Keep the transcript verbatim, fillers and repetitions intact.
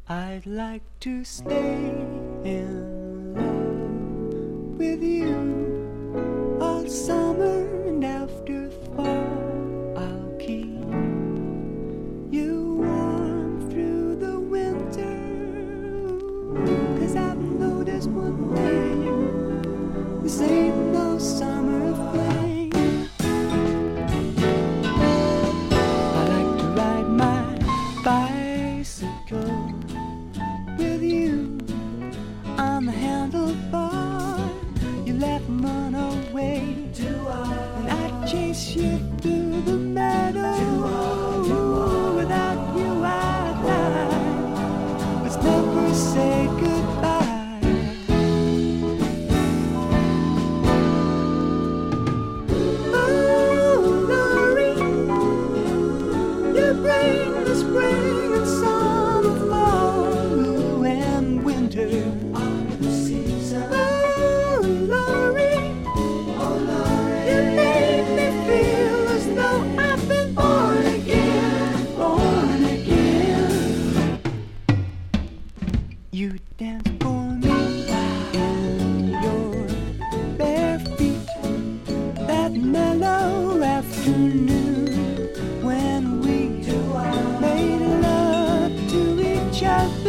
I'd like to stay in love with you all summer, and after fall I'll keep you warm through the winter. 'Cause I've noticed one thing, this ain't no summer fling. I like to ride my bicycle with you on the handlebar. You let them run away, and I chase you through the meadow. Without you I die. Let's never say goodbye. Oh, Laurie, you bring the spring and summer, fall and winter. Oh, Laurie, you make me feel as though I've been born again, born again. You dance for me in your bare feet that mellow afternoon when we made love to each other.